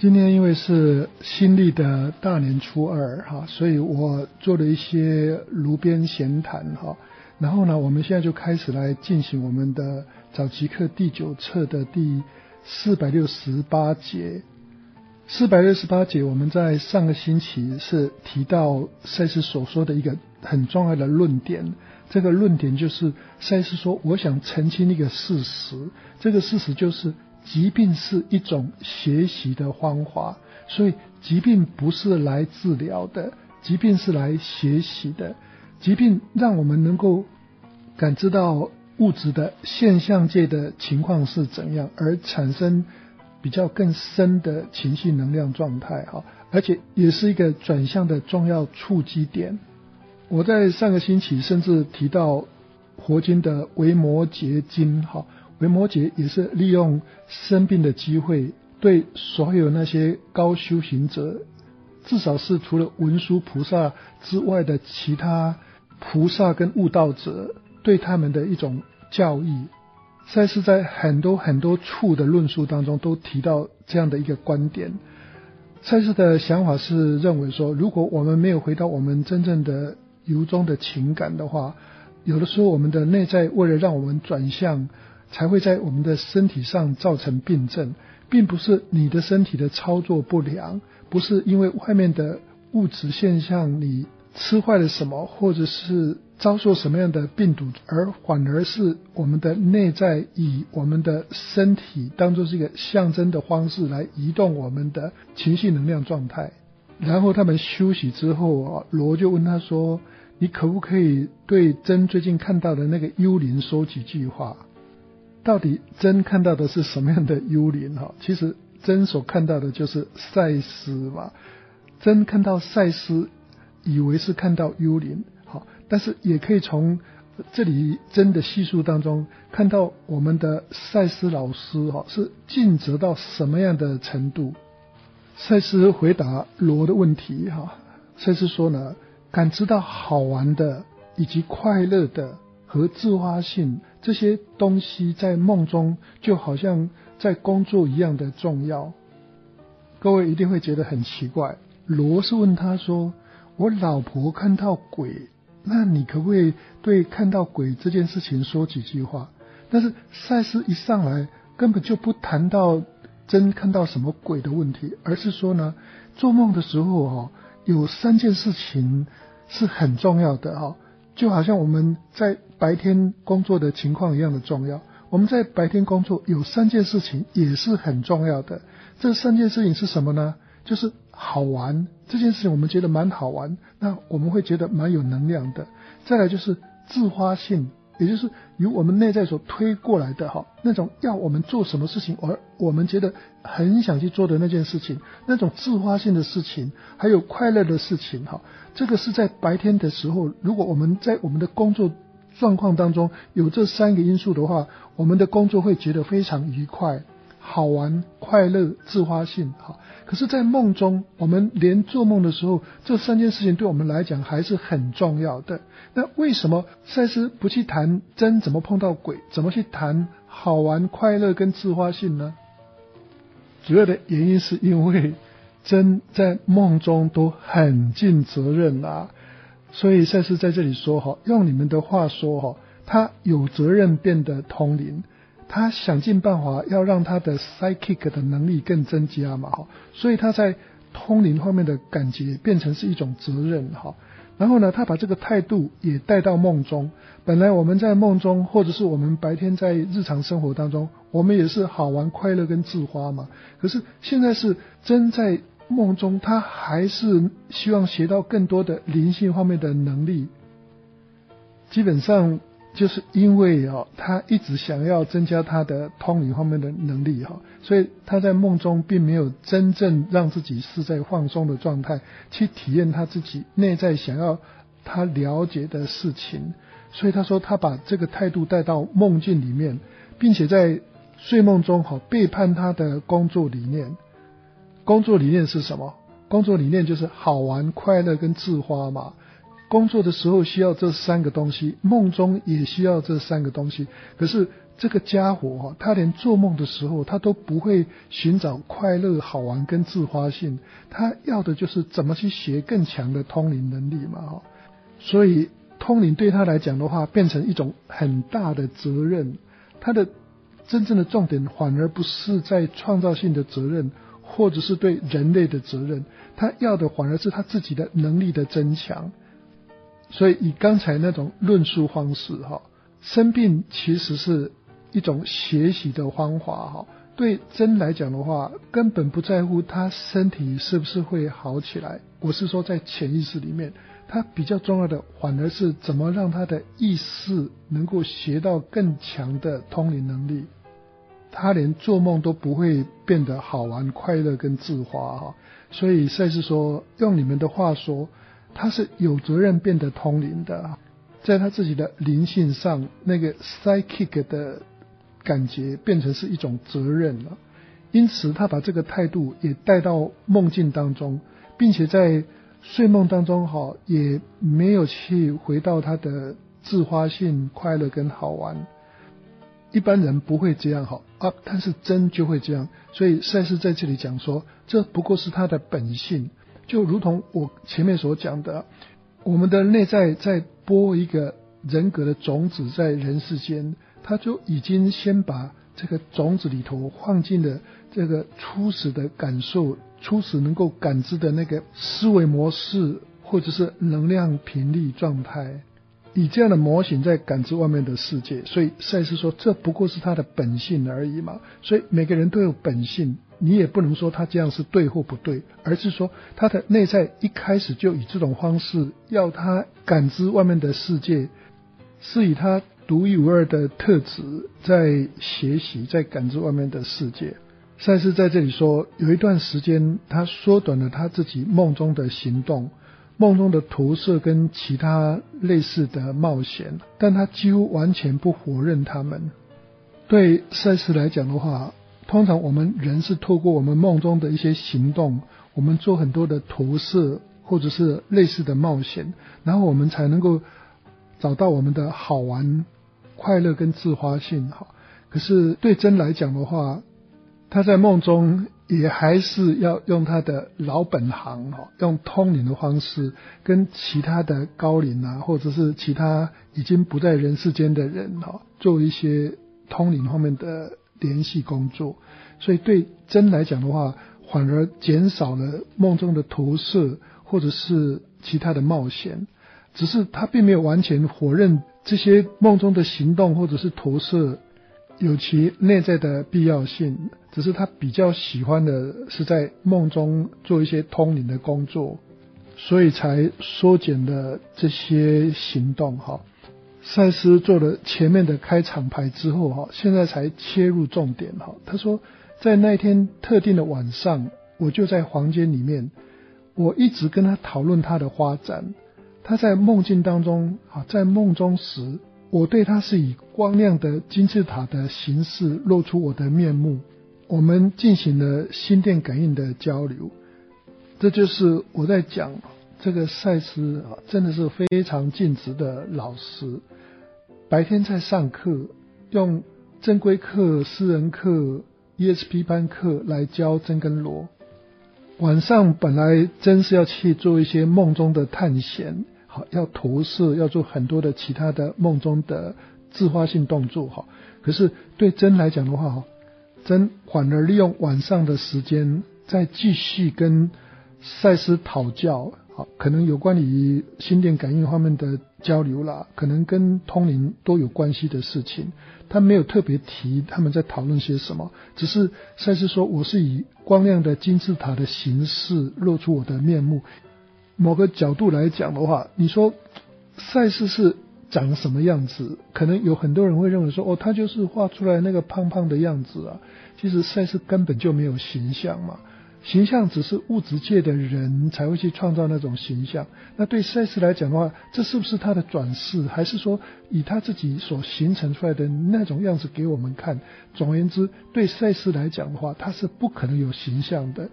[SPEAKER 1] 今天因为是新历的大年初二哈，所以我做了一些炉边闲谈哈。然后呢，我们现在就开始来进行我们的早期课第九册的第四百六十八节。四百六十八节，我们在上个星期是提到赛斯所说的一个很重要的论点。这个论点就是赛斯说，我想澄清一个事实，这个事实就是疾病是一种学习的方法，所以疾病不是来治疗的，疾病是来学习的。疾病让我们能够感知到物质的现象界的情况是怎样，而产生比较更深的情绪能量状态，而且也是一个转向的重要触基点。我在上个星期甚至提到佛经的维摩诘经，维摩诘也是利用生病的机会，对所有那些高修行者，至少是除了文殊菩萨之外的其他菩萨跟悟道者，对他们的一种教义。赛斯在很多很多处的论述当中都提到这样的一个观点。赛斯的想法是认为说，如果我们没有回到我们真正的由衷的情感的话，有的时候我们的内在为了让我们转向，才会在我们的身体上造成病症，并不是你的身体的操作不良，不是因为外面的物质现象你吃坏了什么，或者是遭受什么样的病毒，而反而是我们的内在以我们的身体当作是一个象征的方式来移动我们的情绪能量状态。然后他们休息之后，罗就问他说，你可不可以对珍最近看到的那个幽灵说几句话？到底珍看到的是什么样的幽灵？其实珍所看到的就是赛斯嘛。珍看到赛斯以为是看到幽灵，但是也可以从这里珍的叙述当中看到我们的赛斯老师是尽责到什么样的程度。赛斯回答罗的问题，赛斯说呢，感知到好玩的以及快乐的和自发性这些东西在梦中就好像在工作一样的重要。各位一定会觉得很奇怪，罗是问他说，我老婆看到鬼，那你可不可以对看到鬼这件事情说几句话？但是赛斯一上来根本就不谈到真看到什么鬼的问题，而是说呢，做梦的时候、哦、有三件事情是很重要的、哦、就好像我们在白天工作的情况一样的重要。我们在白天工作有三件事情也是很重要的，这三件事情是什么呢？就是好玩，这件事情我们觉得蛮好玩，那我们会觉得蛮有能量的。再来就是自发性，也就是由我们内在所推过来的哈，那种要我们做什么事情而我们觉得很想去做的那件事情，那种自发性的事情，还有快乐的事情哈，这个是在白天的时候，如果我们在我们的工作状况当中有这三个因素的话，我们的工作会觉得非常愉快、好玩、快乐、自发性。好，可是在梦中，我们连做梦的时候，这三件事情对我们来讲还是很重要的。那为什么赛斯不去谈真怎么碰到鬼，怎么去谈好玩、快乐跟自发性呢？主要的原因是因为真在梦中都很尽责任啊，所以赛斯在这里说，用你们的话说，他有责任变得通灵，他想尽办法要让他的 psychic 的能力更增加嘛，所以他在通灵方面的感觉变成是一种责任。然后呢，他把这个态度也带到梦中。本来我们在梦中，或者是我们白天在日常生活当中，我们也是好玩、快乐跟自发嘛。可是现在是真在梦中，他还是希望学到更多的灵性方面的能力。基本上就是因为、哦、他一直想要增加他的通灵方面的能力、哦、所以他在梦中并没有真正让自己是在放松的状态，去体验他自己内在想要他了解的事情。所以他说他把这个态度带到梦境里面，并且在睡梦中、哦、背叛他的工作理念。工作理念是什么？工作理念就是好玩、快乐跟自发嘛。 工作的时候需要这三个东西，梦中也需要这三个东西。可是这个家伙他连做梦的时候他都不会寻找快乐好玩跟自发性，他要的就是怎么去学更强的通灵能力嘛。所以通灵对他来讲的话变成一种很大的责任，他的真正的重点反而不是在创造性的责任或者是对人类的责任，他要的反而是他自己的能力的增强。所以以刚才那种论述方式哈，生病其实是一种学习的方法哈。对真来讲的话，根本不在乎他身体是不是会好起来，我是说在潜意识里面，他比较重要的反而是怎么让他的意识能够学到更强的通灵能力。他连做梦都不会变得好玩快乐跟自发哈。所以赛斯说，用你们的话说，他是有责任变得通灵的，在他自己的灵性上，那个 psychic 的感觉变成是一种责任了。因此他把这个态度也带到梦境当中，并且在睡梦当中哈，也没有去回到他的自发性快乐跟好玩。一般人不会这样哈啊，但是真就会这样。所以赛斯在这里讲说，这不过是他的本性，就如同我前面所讲的，我们的内在在播一个人格的种子在人世间，他就已经先把这个种子里头放进了这个初始的感受，初始能够感知的那个思维模式或者是能量频率状态，以这样的模型在感知外面的世界。所以赛斯说这不过是他的本性而已嘛。所以每个人都有本性，你也不能说他这样是对或不对，而是说他的内在一开始就以这种方式要他感知外面的世界，是以他独一无二的特质在学习在感知外面的世界。赛斯在这里说，有一段时间他缩短了他自己梦中的行动，梦中的投射跟其他类似的冒险，但他几乎完全不否认他们。对赛斯来讲的话，通常我们人是透过我们梦中的一些行动，我们做很多的投射或者是类似的冒险，然后我们才能够找到我们的好玩快乐跟自发性。可是对真来讲的话，他在梦中也还是要用他的老本行，用通灵的方式跟其他的高灵啊，或者是其他已经不在人世间的人做一些通灵方面的联系工作。所以对真来讲的话，反而减少了梦中的投射或者是其他的冒险，只是他并没有完全否认这些梦中的行动或者是投射有其内在的必要性，只是他比较喜欢的是在梦中做一些通灵的工作，所以才缩减了这些行动。赛斯做了前面的开场白之后，现在才切入重点。他说在那天特定的晚上，我就在房间里面，我一直跟他讨论他的发展。他在梦境当中，在梦中时，我对他是以光亮的金字塔的形式露出我的面目，我们进行了心电感应的交流。这就是我在讲这个赛斯真的是非常尽职的老师，白天在上课，用正规课、私人课、E S P 班课来教真跟罗，晚上本来真是要去做一些梦中的探险，好，要投射，要做很多的其他的梦中的自发性动作。好，可是对真来讲的话，真反而利用晚上的时间再继续跟赛斯讨教，好，可能有关于心电感应方面的交流啦，可能跟通灵都有关系的事情。他没有特别提他们在讨论些什么，只是赛斯说我是以光亮的金字塔的形式露出我的面目。某个角度来讲的话，你说赛斯是长什么样子，可能有很多人会认为说，哦，他就是画出来那个胖胖的样子啊。其实赛斯根本就没有形象嘛，形象只是物质界的人才会去创造那种形象。那对赛斯来讲的话，这是不是他的转世，还是说以他自己所形成出来的那种样子给我们看？总而言之，对赛斯来讲的话，他是不可能有形象的。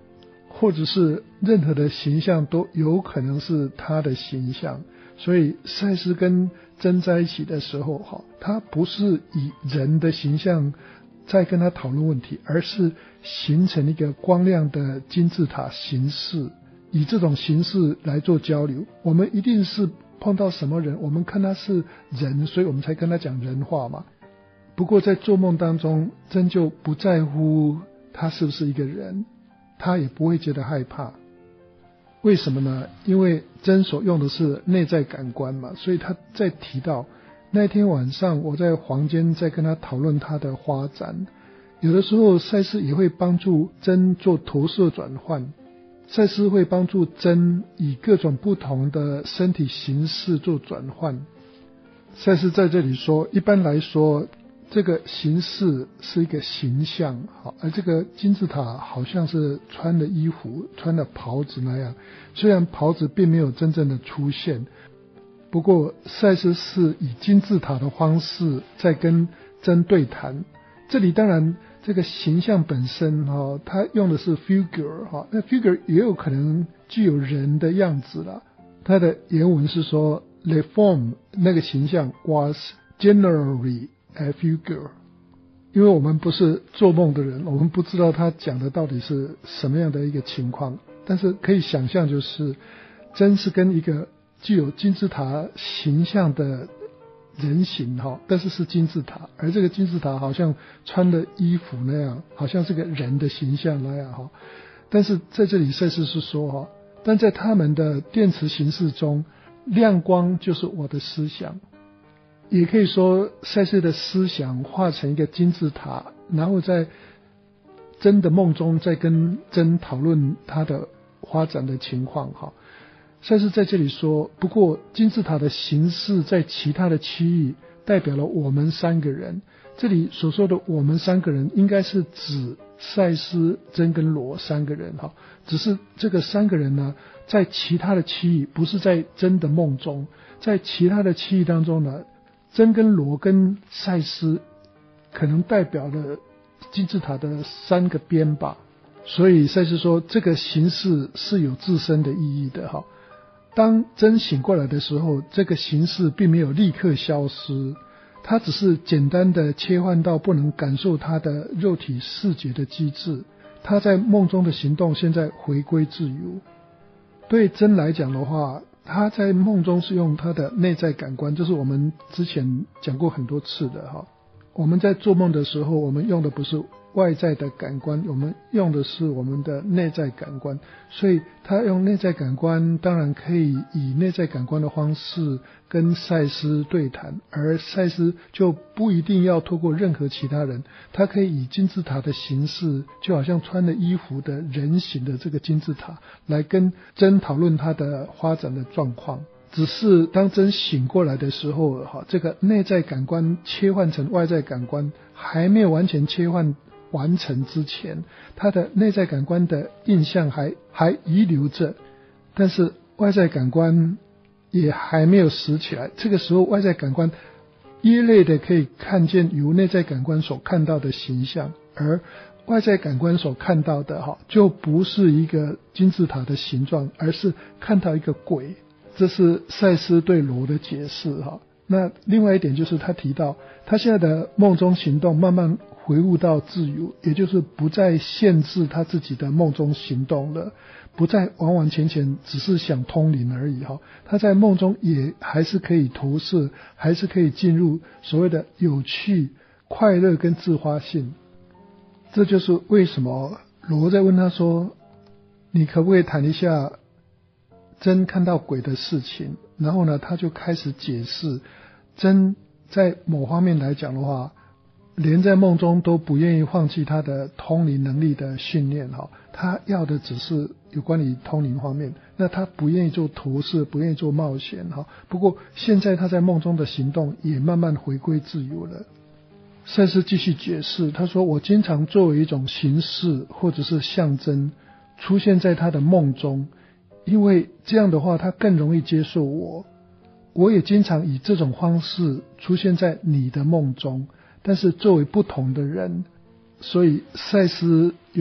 [SPEAKER 1] 或者是任何的形象都有可能是他的形象。所以赛斯跟真在一起的时候，他不是以人的形象在跟他讨论问题，而是形成一个光亮的金字塔形式，以这种形式来做交流。我们一定是碰到什么人，我们看他是人，所以我们才跟他讲人话嘛。不过在做梦当中，真就不在乎他是不是一个人，他也不会觉得害怕。为什么呢？因为真所用的是内在感官嘛，所以他在提到那天晚上我在房间在跟他讨论他的花展，有的时候赛斯也会帮助真做投射转换，赛斯会帮助真以各种不同的身体形式做转换。赛斯在这里说，一般来说这个形式是一个形象，而这个金字塔好像是穿的衣服穿的袍子那样，虽然袍子并没有真正的出现，不过赛斯是以金字塔的方式在跟真对谈。这里当然这个形象本身它用的是 figure， 那 figure 也有可能具有人的样子啦。它的原文是说 the form 那个形象 was generally a figure， 因为我们不是做梦的人，我们不知道他讲的到底是什么样的一个情况，但是可以想象就是真是跟一个具有金字塔形象的人形，但是是金字塔，而这个金字塔好像穿的衣服那样，好像是个人的形象那样。但是在这里赛斯是说，但在他们的电磁形式中，亮光就是我的思想。也可以说赛斯的思想化成一个金字塔，然后在真的梦中再跟真讨论他的发展的情况。赛斯在这里说，不过金字塔的形式在其他的区域代表了我们三个人，这里所说的我们三个人应该是指赛斯、真跟罗三个人，只是这个三个人呢，在其他的区域，不是在真的梦中，在其他的区域当中呢，真跟罗跟赛斯可能代表了金字塔的三个边吧。所以赛斯说这个形式是有自身的意义的。当真醒过来的时候，这个形式并没有立刻消失，它只是简单的切换到不能感受它的肉体视觉的机制，它在梦中的行动现在回归自由。对真来讲的话，他在梦中是用他的内在感官，这是我们之前讲过很多次的哈。我们在做梦的时候，我们用的不是外在的感官，我们用的是我们的内在感官，所以他用内在感官当然可以以内在感官的方式跟赛斯对谈，而赛斯就不一定要透过任何其他人，他可以以金字塔的形式，就好像穿了衣服的人形的这个金字塔来跟真讨论他的发展的状况。只是当真醒过来的时候，这个内在感官切换成外在感官还没有完全切换完成之前，他的内在感官的印象还还遗留着，但是外在感官也还没有实起来。这个时候外在感官一类的可以看见由内在感官所看到的形象，而外在感官所看到的就不是一个金字塔的形状，而是看到一个鬼。这是赛斯对罗的解释。那另外一点就是他提到他现在的梦中行动慢慢回悟到自由，也就是不再限制他自己的梦中行动了，不再完完全全只是想通灵而已。他在梦中也还是可以投射，还是可以进入所谓的有趣、快乐跟自发性。这就是为什么罗在问他说，你可不可以谈一下真看到鬼的事情，然后呢他就开始解释真在某方面来讲的话，连在梦中都不愿意放弃他的通灵能力的训练，他要的只是有关于通灵方面，那他不愿意做投射，不愿意做冒险。不过现在他在梦中的行动也慢慢回归自由了。赛斯继续解释，他说我经常作为一种形式或者是象征出现在他的梦中，因为这样的话他更容易接受我。我也经常以这种方式出现在你的梦中，但是作为不同的人。所以赛斯有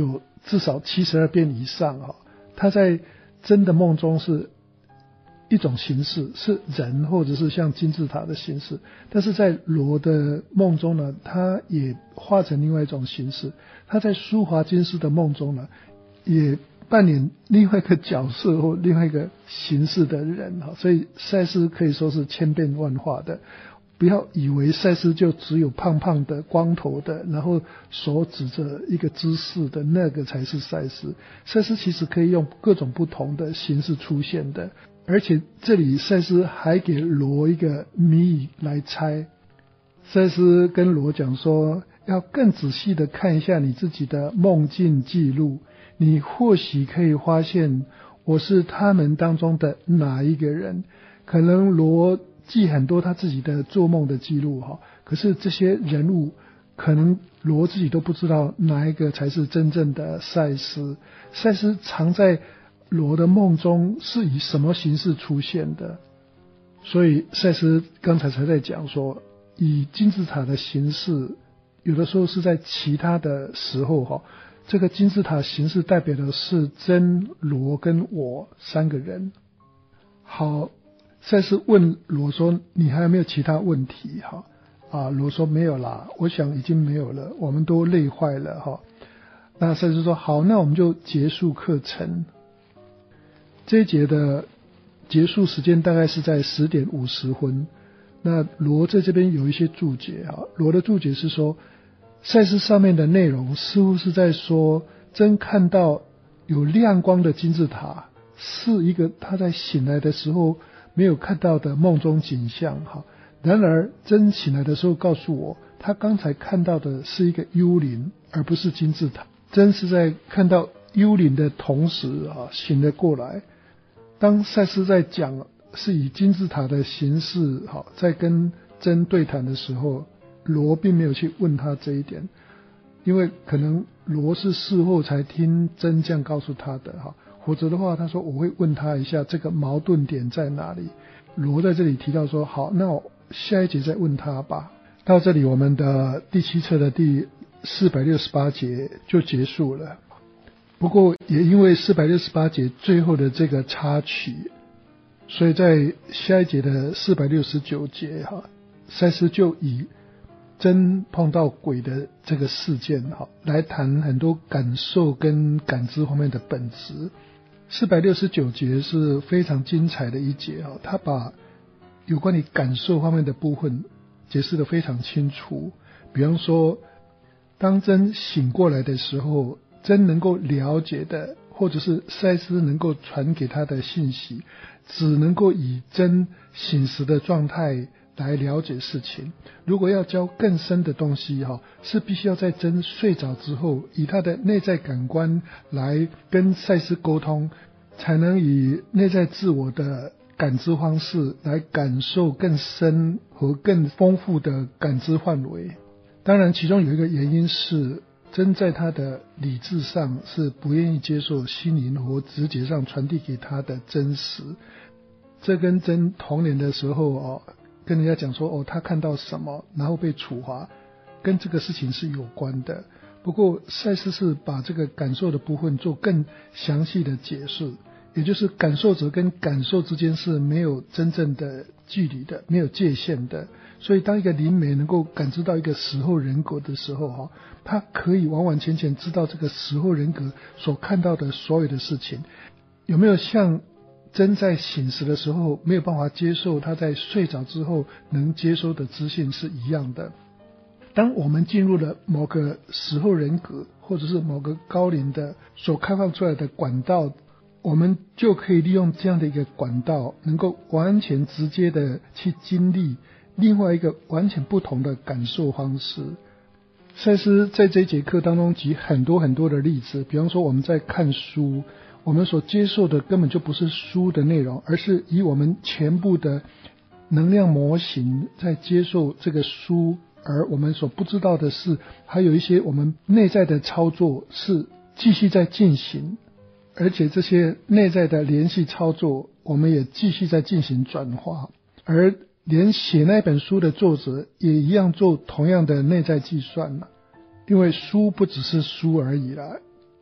[SPEAKER 1] 至少七十二变以上哈。他在真的梦中是一种形式，是人或者是像金字塔的形式，但是在罗的梦中呢，他也化成另外一种形式。他在舒华金斯的梦中呢，也扮演另外一个角色或另外一个形式的人哈。所以赛斯可以说是千变万化的。不要以为赛斯就只有胖胖的光头的，然后手指着一个姿势的那个才是赛斯。赛斯其实可以用各种不同的形式出现的，而且这里赛斯还给罗一个谜来猜。赛斯跟罗讲说，要更仔细的看一下你自己的梦境记录，你或许可以发现我是他们当中的哪一个人。可能罗记很多他自己的做梦的记录哈，可是这些人物可能罗自己都不知道哪一个才是真正的赛斯。赛斯常在罗的梦中是以什么形式出现的？所以赛斯刚才才在讲说，以金字塔的形式，有的时候是在其他的时候哈，这个金字塔形式代表的是真、罗跟我三个人。好。赛斯问罗说，你还有没有其他问题哈？啊，罗说没有啦，我想已经没有了，我们都累坏了哈。那赛斯说好，那我们就结束课程。这一节的结束时间大概是在十点五十分。那罗在这边有一些注解哈，罗的注解是说，赛斯上面的内容似乎是在说，真看到有亮光的金字塔是一个他在醒来的时候没有看到的梦中景象哈。然而真醒来的时候告诉我，他刚才看到的是一个幽灵，而不是金字塔。真是在看到幽灵的同时啊，醒了过来。当赛斯在讲是以金字塔的形式哈，在跟真对谈的时候，罗并没有去问他这一点，因为可能罗是事后才听真这样告诉他的哈。否则的话，他说我会问他一下这个矛盾点在哪里。罗在这里提到说，好，那我下一节再问他吧。到这里，我们的第七册的第四百六十八节就结束了。不过也因为四百六十八节最后的这个插曲，所以在下一节的四百六十九节哈，赛斯就以真碰到鬼的这个事件哈，来谈很多感受跟感知方面的本质。四百六十九节是非常精彩的一节啊，他把有关于感受方面的部分解释得非常清楚。比方说，当真醒过来的时候，真能够了解的，或者是赛斯能够传给他的信息，只能够以真醒时的状态来了解事情。如果要教更深的东西哈，是必须要在真睡着之后，以他的内在感官来跟赛斯沟通，才能以内在自我的感知方式来感受更深和更丰富的感知范围。当然其中有一个原因是真在他的理智上是不愿意接受心灵和直觉上传递给他的真实。这跟真童年的时候哦，跟人家讲说哦，他看到什么然后被处罚，跟这个事情是有关的。不过赛斯是把这个感受的部分做更详细的解释，也就是感受者跟感受之间是没有真正的距离的，没有界限的。所以当一个灵媒能够感知到一个死后人格的时候哈，他可以完完全全知道这个死后人格所看到的所有的事情。有没有像真在醒时的时候没有办法接受他在睡着之后能接收的资讯是一样的。当我们进入了某个死后人格或者是某个高龄的所开放出来的管道，我们就可以利用这样的一个管道，能够完全直接的去经历另外一个完全不同的感受方式。赛斯在这一节课当中举很多很多的例子，比方说我们在看书，我们所接受的根本就不是书的内容，而是以我们全部的能量模型在接受这个书，而我们所不知道的是还有一些我们内在的操作是继续在进行，而且这些内在的联系操作我们也继续在进行转化，而连写那本书的作者也一样做同样的内在计算了。因为书不只是书而已啦，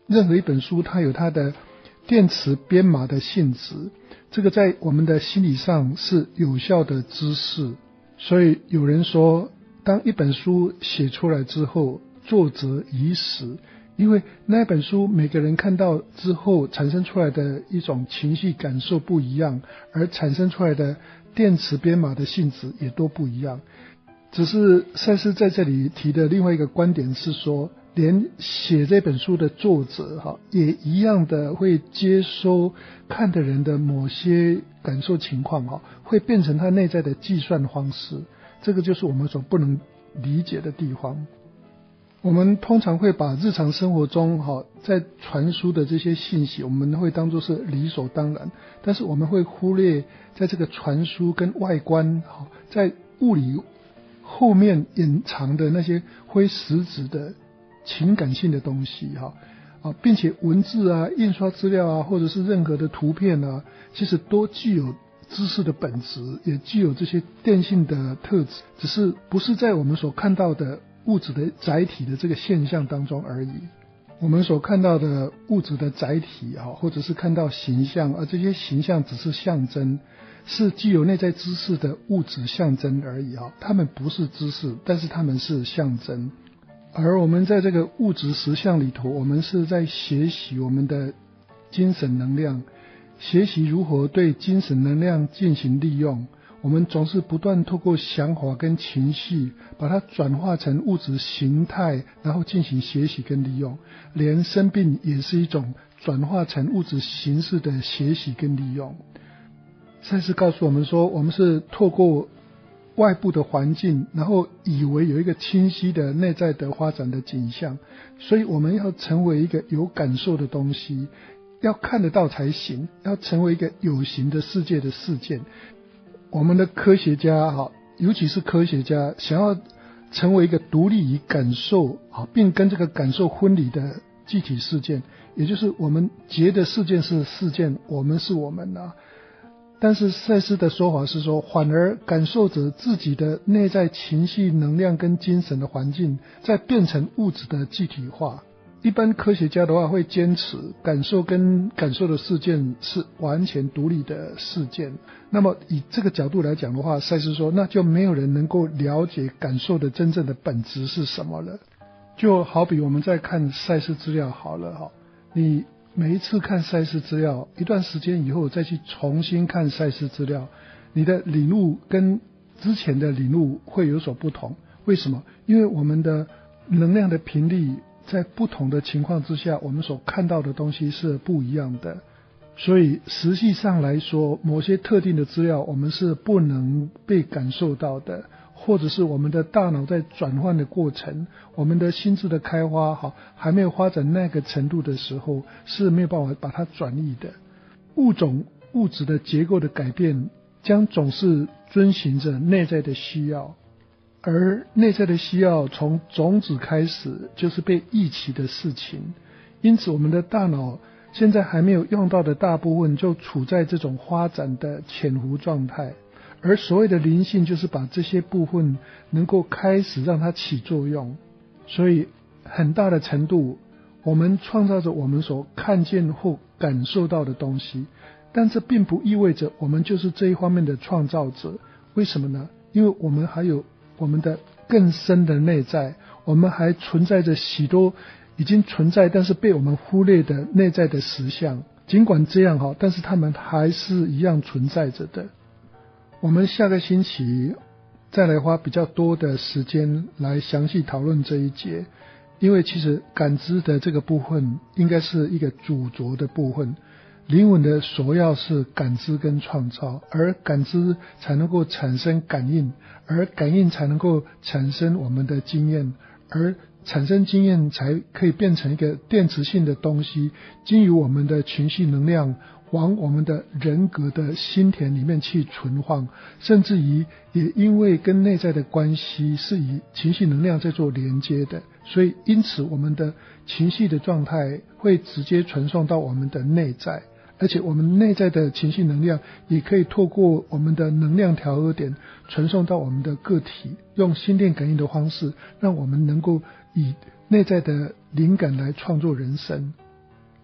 [SPEAKER 1] 任何一本书它有它的电磁编码的性质，这个在我们的心理上是有效的知识。所以有人说，当一本书写出来之后，作者已死，因为那本书每个人看到之后产生出来的一种情绪感受不一样，而产生出来的电磁编码的性质也都不一样。只是赛斯在这里提的另外一个观点是说，连写这本书的作者哈，也一样的会接收看的人的某些感受情况哈，会变成他内在的计算方式。这个就是我们所不能理解的地方。我们通常会把日常生活中哈在传输的这些信息，我们会当作是理所当然，但是我们会忽略在这个传输跟外观哈，在物理后面隐藏的那些非实质的情感性的东西哈啊，并且文字啊、印刷资料啊，或者是任何的图片啊，其实都具有知识的本质，也具有这些电性的特质，只是不是在我们所看到的物质的载体的这个现象当中而已。我们所看到的物质的载体啊，或者是看到形象，而这些形象只是象征，是具有内在知识的物质象征而已啊，它们不是知识，但是它们是象征。而我们在这个物质实相里头，我们是在学习我们的精神能量，学习如何对精神能量进行利用。我们总是不断透过想法跟情绪，把它转化成物质形态，然后进行学习跟利用。连生病也是一种转化成物质形式的学习跟利用。赛斯告诉我们说，我们是透过外部的环境，然后以为有一个清晰的内在的发展的景象，所以我们要成为一个有感受的东西，要看得到才行，要成为一个有形的世界的事件。我们的科学家哈，尤其是科学家，想要成为一个独立于感受啊，并跟这个感受分离的具体事件，也就是我们觉得事件是事件，我们是我们啊。但是赛斯的说法是说，反而感受者自己的内在情绪能量跟精神的环境再变成物质的具体化。一般科学家的话会坚持感受跟感受的事件是完全独立的事件。那么以这个角度来讲的话，赛斯说那就没有人能够了解感受的真正的本质是什么了。就好比我们在看赛斯资料好了哈，你每一次看赛斯资料，一段时间以后再去重新看赛斯资料，你的领悟跟之前的领悟会有所不同。为什么？因为我们的能量的频率在不同的情况之下，我们所看到的东西是不一样的。所以实际上来说，某些特定的资料我们是不能被感受到的，或者是我们的大脑在转换的过程，我们的心智的开发好还没有发展那个程度的时候，是没有办法把它转移的。物种物质的结构的改变将总是遵循着内在的需要，而内在的需要从种子开始就是被忆起的事情。因此我们的大脑现在还没有用到的大部分就处在这种发展的潜伏状态，而所谓的灵性就是把这些部分能够开始让它起作用。所以很大的程度我们创造着我们所看见或感受到的东西，但这并不意味着我们就是这一方面的创造者。为什么呢？因为我们还有我们的更深的内在，我们还存在着许多已经存在但是被我们忽略的内在的实相。尽管这样哈，但是它们还是一样存在着的。我们下个星期再来花比较多的时间来详细讨论这一节，因为其实感知的这个部分应该是一个主轴的部分。灵魂的首要是感知跟创造，而感知才能够产生感应，而感应才能够产生我们的经验，而产生经验才可以变成一个电磁性的东西，经由我们的情绪能量往我们的人格的心田里面去存放，甚至于也因为跟内在的关系是以情绪能量在做连接的，所以因此我们的情绪的状态会直接传送到我们的内在，而且我们内在的情绪能量也可以透过我们的能量调和点传送到我们的个体，用心电感应的方式让我们能够以内在的灵感来创作人生。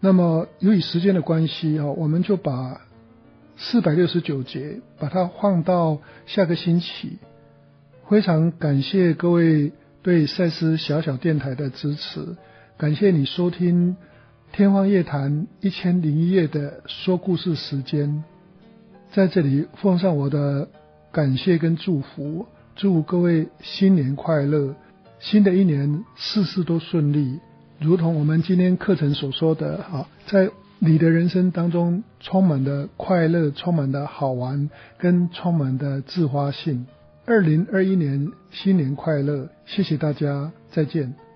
[SPEAKER 1] 那么由于时间的关系啊，我们就把四百六十九节把它放到下个星期。非常感谢各位对赛斯小小电台的支持，感谢你收听天方夜谭一千零一夜的说故事时间。在这里奉上我的感谢跟祝福，祝各位新年快乐，新的一年事事都顺利，如同我们今天课程所说的啊，在你的人生当中充满了快乐，充满了好玩，跟充满了自发性。二零二一年新年快乐，谢谢大家，再见。